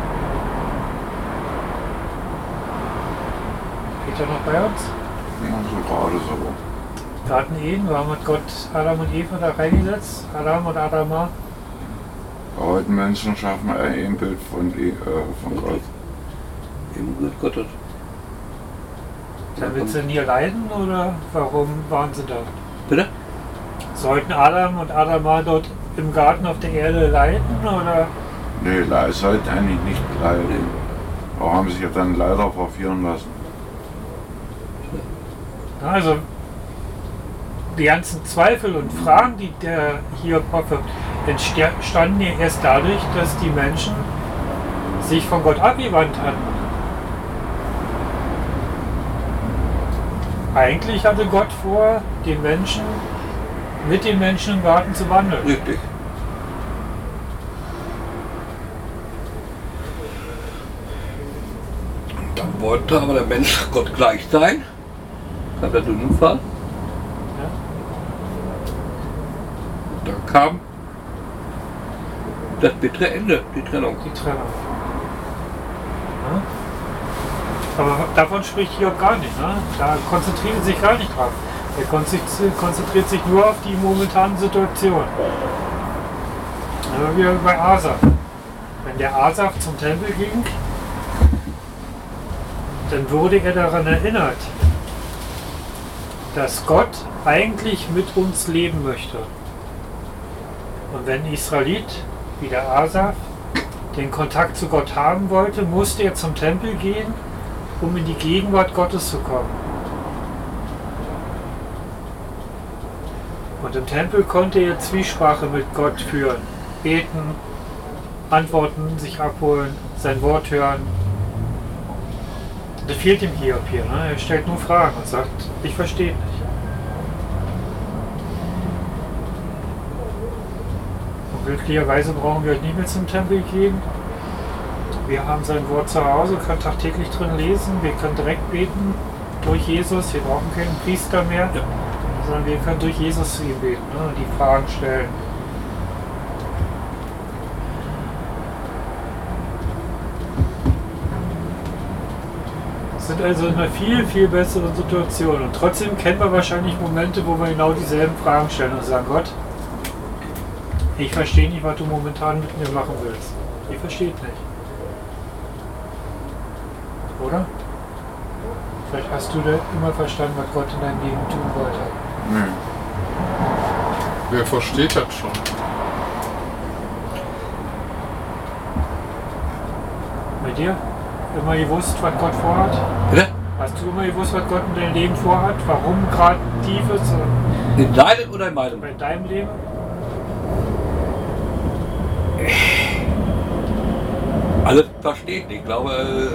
Peter noch bei uns? Ja, so gerade so. Garten Eden, warum hat Gott Adam und Eva da reingesetzt? Adam und Adama? Heute Menschen schaffen ein Ebenbild von, die, äh, von Gott. Im Bild Gottes. Damit sie nie leiden oder warum waren sie da? Bitte? Sollten Adam und Adama dort im Garten auf der Erde leiden oder? Nee, le- sollten eigentlich nicht leiden. Aber haben sich ja dann leider verführen lassen. Also die ganzen Zweifel und Fragen, die der Hiob aufwirft, entstanden ja erst dadurch, dass die Menschen sich von Gott abgewandt hatten. Eigentlich hatte Gott vor, den Menschen mit den Menschen im Garten zu wandeln. Richtig. Und dann wollte aber der Mensch Gott gleich sein. Kam der Sündenfall. Ja. Und dann kam das bittere Ende, die Trennung. Die Trennung. Ja. Aber davon spricht Hiob gar nicht. Ne? Da konzentriert er sich gar nicht drauf. Er konzentriert sich nur auf die momentane Situation. Aber wie bei Asaf. Wenn der Asaf zum Tempel ging, dann wurde er daran erinnert, dass Gott eigentlich mit uns leben möchte. Und wenn ein Israelit, wie der Asaf, den Kontakt zu Gott haben wollte, musste er zum Tempel gehen, um in die Gegenwart Gottes zu kommen. Und im Tempel konnte er Zwiesprache mit Gott führen, beten, antworten, sich abholen, sein Wort hören. Das fehlt ihm Hiob hier. Ne? Er stellt nur Fragen und sagt, ich verstehe nicht. Und glücklicherweise brauchen wir nicht mehr zum Tempel gehen. Wir haben sein Wort zu Hause, können tagtäglich drin lesen, wir können direkt beten durch Jesus, wir brauchen keinen Priester mehr, Ja. sondern wir können durch Jesus zu ihm beten, ne, die Fragen stellen. Wir sind also in einer viel, viel besseren Situation und trotzdem kennen wir wahrscheinlich Momente, wo wir genau dieselben Fragen stellen und sagen, Gott, ich verstehe nicht, was du momentan mit mir machen willst. Ich verstehe es nicht. Oder? Vielleicht hast du da immer verstanden, was Gott in deinem Leben tun wollte. Nee. Wer versteht das schon? Bei dir? Immer gewusst, was Gott vorhat? Bitte? Hast du immer gewusst, was Gott in deinem Leben vorhat? Warum gerade tiefes In deinem oder in meinem? bei deinem Leben? Alles versteht. Ich glaube, äh,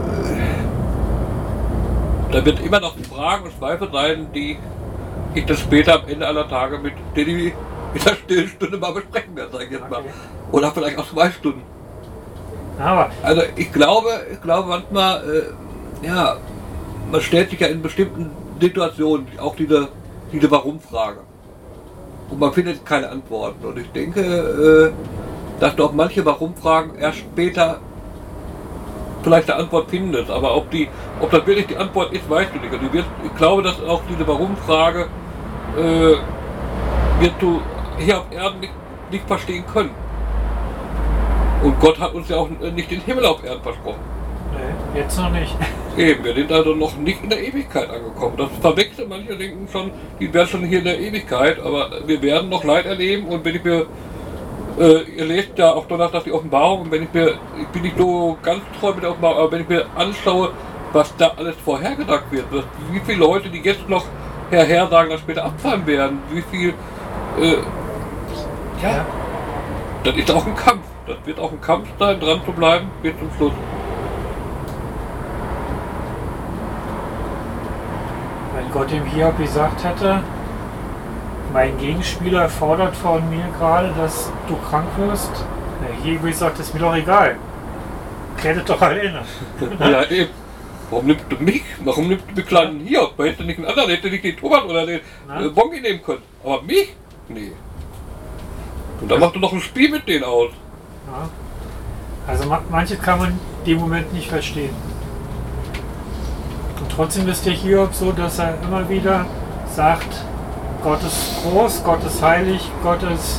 da wird immer noch Fragen und Zweifel sein, die ich dann später am Ende aller Tage mit Danny in der stillen Stunde mal besprechen werde, sag ich jetzt mal. Okay. Oder vielleicht auch zwei Stunden. Aber Also ich glaube, ich glaube manchmal, äh, ja, man stellt sich ja in bestimmten Situationen auch diese, diese Warum-Frage. Und man findet keine Antworten. Und ich denke, äh, dass du auf manche Warum-Fragen erst später vielleicht eine Antwort findest. Aber ob, die, ob das wirklich die Antwort ist, weißt du nicht. Und du wirst, ich glaube, dass auch diese Warum-Frage äh, wirst du hier auf Erden nicht, nicht verstehen können. Und Gott hat uns ja auch nicht den Himmel auf Erden versprochen. nee, jetzt noch nicht. Eben, wir sind also noch nicht in der Ewigkeit angekommen. Das verwechseln manche, denken schon, die wären schon hier in der Ewigkeit, aber wir werden noch Leid erleben. Und wenn ich mir, äh, ihr lest ja auch Donnerstag die Offenbarung, und wenn ich mir, ich bin nicht so ganz treu mit der Offenbarung, aber wenn ich mir anschaue, was da alles vorhergedacht wird, was, wie viele Leute, die jetzt noch herhersagen, dass später abfallen werden, wie viel, äh, ja, Ja. das ist auch ein Kampf. Das wird auch ein Kampf sein, dran zu bleiben, bis zum Schluss. Wenn Gott ihm Hiob gesagt hätte, mein Gegenspieler fordert von mir gerade, dass du krank wirst. Hier wie gesagt, das ist mir doch egal. Klärt doch alleine. Ja, eben. Warum nimmst du mich? Warum nimmst du den kleinen hier? Weil hätte nicht einen anderen, hätte nicht den Thomas oder den äh, Bongi nehmen können. Aber mich? Nee. Und dann macht du noch ein Spiel mit denen aus. Ja. Also manches kann man in dem Moment nicht verstehen. Und trotzdem ist der Hiob so, dass er immer wieder sagt, Gott ist groß, Gott ist heilig, Gott ist...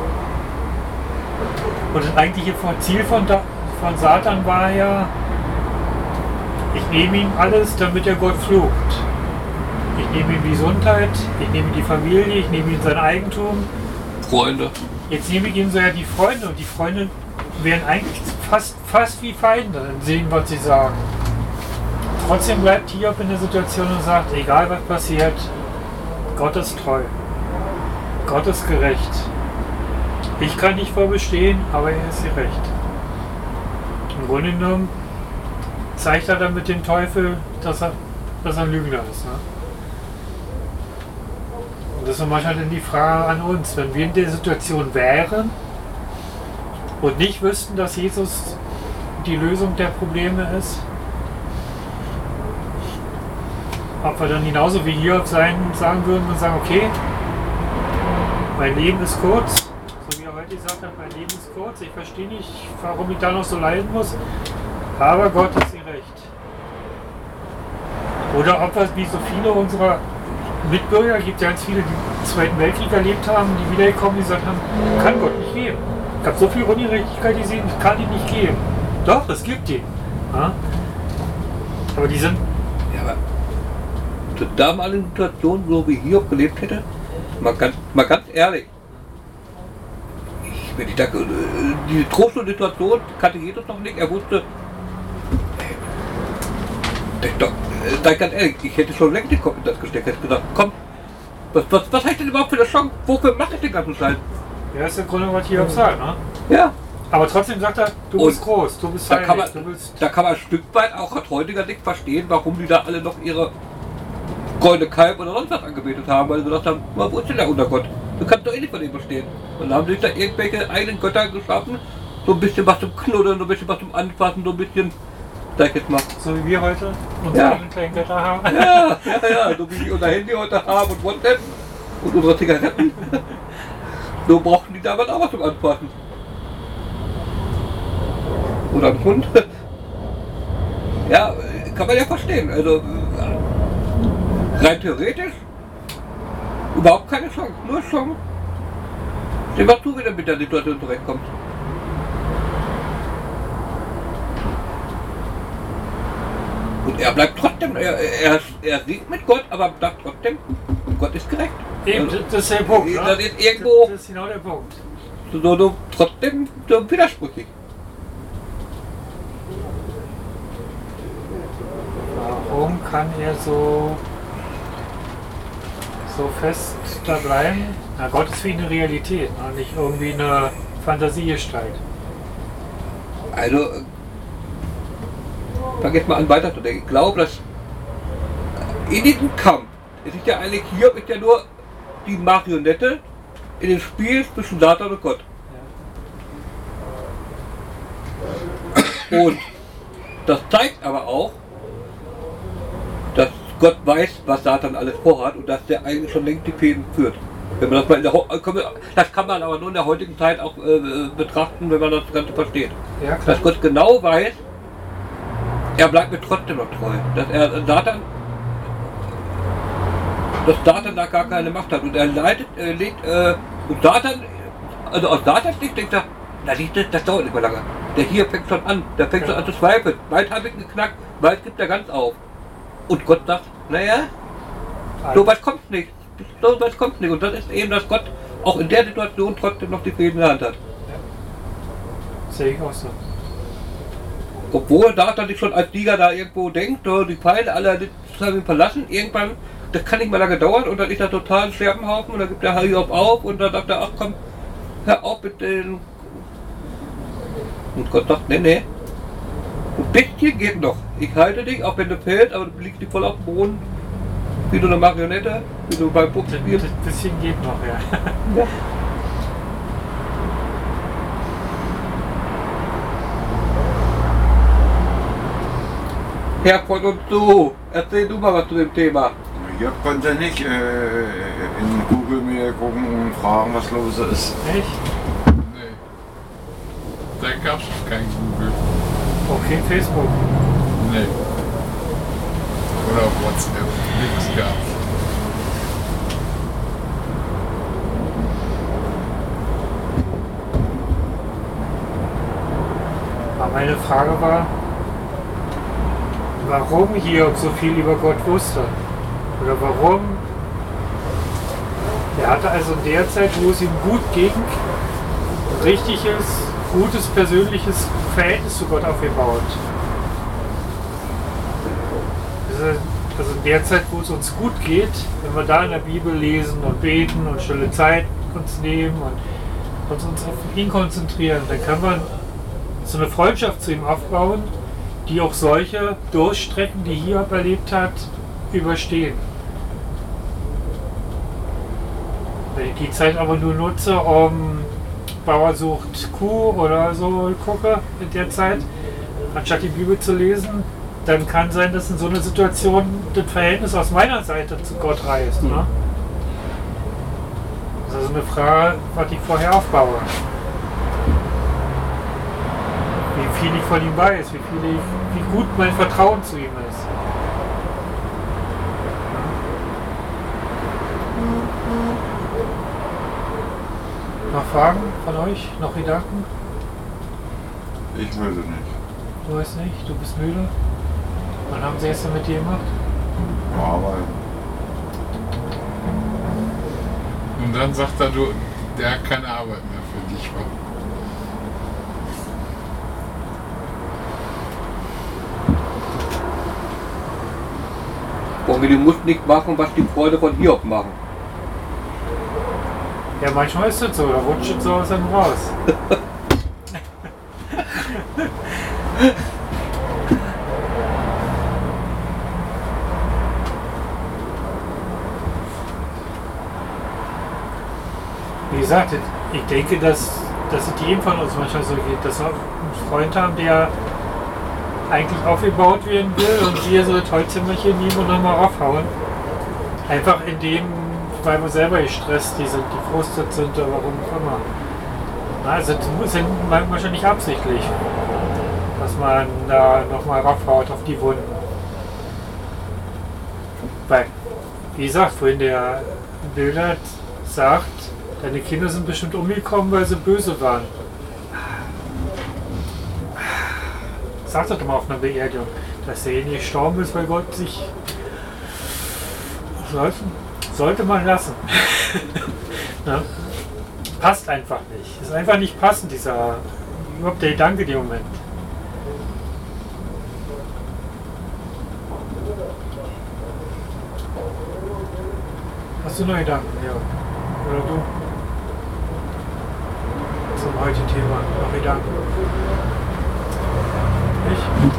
Und das eigentliche Ziel von, von Satan war ja, ich nehme ihm alles, damit er Gott flucht. Ich nehme ihm die Gesundheit, ich nehme ihm die Familie, ich nehme ihm sein Eigentum. Freunde. Jetzt nehme ich ihm so ja die Freunde und die Freunde wären eigentlich fast, fast wie Feinde in dem, was sie sagen. Trotzdem bleibt Hiob in der Situation und sagt, egal was passiert, Gott ist treu. Gott ist gerecht. Ich kann nicht vorbestehen, aber er ist gerecht. Im Grunde genommen zeigt er dann mit dem Teufel, dass er, dass er ein Lügner ist. Ne? Und das ist manchmal dann die Frage an uns, wenn wir in der Situation wären und nicht wüssten, dass Jesus die Lösung der Probleme ist, ob wir dann genauso wie Hiob sein, sagen würden und sagen, okay, mein Leben ist kurz, so wie er heute gesagt hat, mein Leben ist kurz, ich verstehe nicht, warum ich da noch so leiden muss, aber Gott ist gerecht. Oder ob wir, wie so viele unserer Mitbürger, gibt ja ganz viele, die den Zweiten Weltkrieg erlebt haben, die wiedergekommen, die gesagt haben, kann Gott nicht geben. Ich habe so viel Ungerechtigkeit gesehen, ich kann ihn nicht geben. Doch, es gibt ihn. Ja? Aber die sind... Ja, aber zur damaligen Situation, so wie Hiob gelebt hätte, mal ganz, mal ganz ehrlich, ich, wenn ich da, diese trostlose Situation kannte Jesus noch nicht, er wusste, äh, doch, äh, ganz ehrlich, ich hätte schon längst den Kopf in das gesteckt, hätte gesagt, komm, was, was, was heißt denn überhaupt für eine Chance, wofür mache ich den ganzen Scheiß? Ja, das ist der Grund, was Hiob sagt, ne? Ja. Aber trotzdem sagt er, du Und bist groß, du bist da heilig, kann man, du bist... Da kann man ein Stück weit auch aus heutiger Sicht verstehen, warum die da alle noch ihre goldene Kalb oder sonst was angebetet haben, weil sie gesagt haben, na, wo ist denn der Untergott? Du kannst doch eh nicht von dem verstehen. Und dann haben sie sich da irgendwelche eigenen Götter geschaffen, so ein bisschen was zum Knuddern, so ein bisschen was zum Anfassen, so ein bisschen, sag ich jetzt mal. So wie wir heute unsere Ja. eigenen kleinen Götter haben. Ja, ja, ja, so wie wir unser Handy heute haben und WhatsApp und unsere Zigaretten. So brauchen die damals auch was zum Anfassen. Oder ein Hund. Ja, kann man ja verstehen. Also rein theoretisch überhaupt keine Chance, nur Chance. Sehen was du wieder mit der Situation zurechtkommst. Und er bleibt trotzdem, er, er, er riecht mit Gott, aber sagt trotzdem, Gott ist gerecht. Eben, Also, das ist der Punkt. Ne? das ist irgendwo Das ist genau der Punkt. so, so, so trotzdem so widersprüchlich. Warum kann er so, so fest da bleiben? Na, Gott ist wie eine Realität, ne? Nicht irgendwie eine Fantasiegestalt. Also, äh, fang jetzt mal an weiterzudenken. Ich glaube, dass in diesem Kampf, es ist ja eigentlich hier, ist ja nur die Marionette in dem Spiel zwischen Satan und Gott. Ja. Und das zeigt aber auch, dass Gott weiß, was Satan alles vorhat und dass der eigentlich schon längst die Fäden führt. Wenn man das, mal in der, das kann man aber nur in der heutigen Zeit auch äh, betrachten, wenn man das Ganze versteht. Ja, klar. Dass Gott genau weiß, er bleibt mir trotzdem noch treu. Dass er Satan, dass Satan da gar keine Macht hat und er leidet, äh, legt, äh, und Satan, also aus Satans Sicht denkt er, na das, das dauert nicht mehr lange. Der hier fängt schon an, der fängt schon an zu zweifeln. Bald habe ich ihn geknackt, bald gibt er ganz auf. Und Gott sagt, naja, so weit kommt nicht. So weit kommt nicht. Und das ist eben, dass Gott auch in der Situation trotzdem noch die Fäden in der Hand hat. Sehe ich auch so. Obwohl Satan sich schon als Sieger da irgendwo denkt, oh, die Feinde alle die haben ihn verlassen, irgendwann, das kann nicht mehr lange dauern und dann ist er total ein Scherbenhaufen und dann gibt der Hiob auf und dann sagt er, ach komm, hör auf mit den... Und Gott sagt, nee, nee, ein bisschen geht noch. Ich halte dich, auch wenn du fällst, aber du liegst nicht voll auf dem Boden. Wie du eine Marionette, wie du bei Puppen spielst. Ein bisschen geht noch, ja. Ja. Herr von und du, erzähl du mal was zu dem Thema. Ich konnte nicht äh, in Google mir gucken und fragen, was los ist. Echt? Nee. Da gab es kein Google. Okay, Facebook. Nee. Oder WhatsApp. Nichts gab's. Aber meine Frage war, warum Hiob so viel über Gott wusste. Oder warum? Er hatte also in der Zeit, wo es ihm gut ging, ein richtiges, gutes, persönliches Verhältnis zu Gott aufgebaut. Also in der Zeit, wo es uns gut geht, wenn wir da in der Bibel lesen und beten und stille Zeit uns nehmen und uns, uns auf ihn konzentrieren, dann können wir so eine Freundschaft zu ihm aufbauen, die auch solche Durchstrecken, die Hiob erlebt hat, überstehen. Wenn ich die Zeit aber nur nutze, um Bauer sucht Kuh oder so gucke in der Zeit, anstatt die Bibel zu lesen, dann kann sein, dass in so einer Situation das Verhältnis aus meiner Seite zu Gott reißt. Ne? Das ist also eine Frage, was ich vorher aufbaue. Wie viel ich von ihm weiß, wie, viel ich, wie gut mein Vertrauen zu ihm ist. Noch Fragen von euch? Noch Gedanken? Ich weiß es nicht. Du weißt nicht, du bist müde. Wann haben sie es mit dir gemacht? Aber Und dann sagt er, du, der hat keine Arbeit mehr für dich. Wa? Und du musst nicht machen, was die Freunde von Hiob machen. Ja, manchmal ist das so, da rutscht es so aus einem raus. Wie gesagt, ich denke, dass, dass es jedem von uns manchmal so geht, dass wir einen Freund haben, der eigentlich aufgebaut werden will und wir so das Holzzimmerchen nehmen und nochmal raufhauen. Einfach in dem, weil wir selber gestresst die sind, die frustet sind oder warum auch immer. Na, also das sind manchmal schon nicht absichtlich, dass man da nochmal raufhaut auf die Wunden. Weil, wie gesagt, vorhin der Bildert sagt, deine Kinder sind bestimmt umgekommen, weil sie böse waren. Sag das doch mal auf einer Beerdigung, dass derjenige gestorben ist, weil Gott sich sollte, sollte man lassen. Ne? Passt einfach nicht. Ist einfach nicht passend, dieser überhaupt der Gedanke im Moment. Hast du noch Gedanken, ja? Oder du? Zum heutigen Thema. Noch Gedanken? Nicht?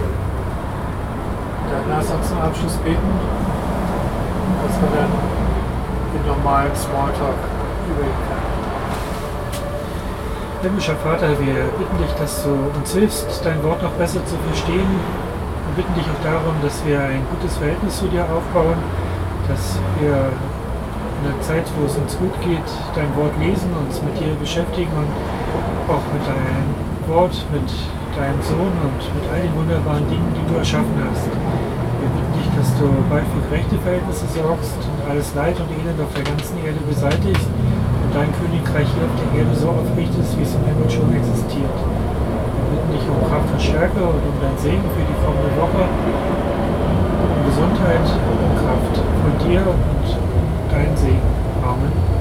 Dann lass uns zum Abschluss beten, dass wir dann den normalen Smalltalk übergehen können. Himmlischer Vater, wir bitten dich, dass du uns hilfst, dein Wort noch besser zu verstehen. Wir bitten dich auch darum, dass wir ein gutes Verhältnis zu dir aufbauen, dass wir in der Zeit, wo es uns gut geht, dein Wort lesen, uns mit dir beschäftigen und auch mit deinem Wort, mit deinem Sohn und mit all den wunderbaren Dingen, die du erschaffen hast. Wir bitten dich, dass du bald für gerechte Verhältnisse sorgst und alles Leid und Elend auf der ganzen Erde beseitigst und dein Königreich hier auf der Erde so aufrichtest, wie es im Himmel schon existiert. Wir bitten dich um Kraft und Stärke und um dein Segen für die kommende Woche, um Gesundheit und Kraft von dir und deinen Segen. Amen.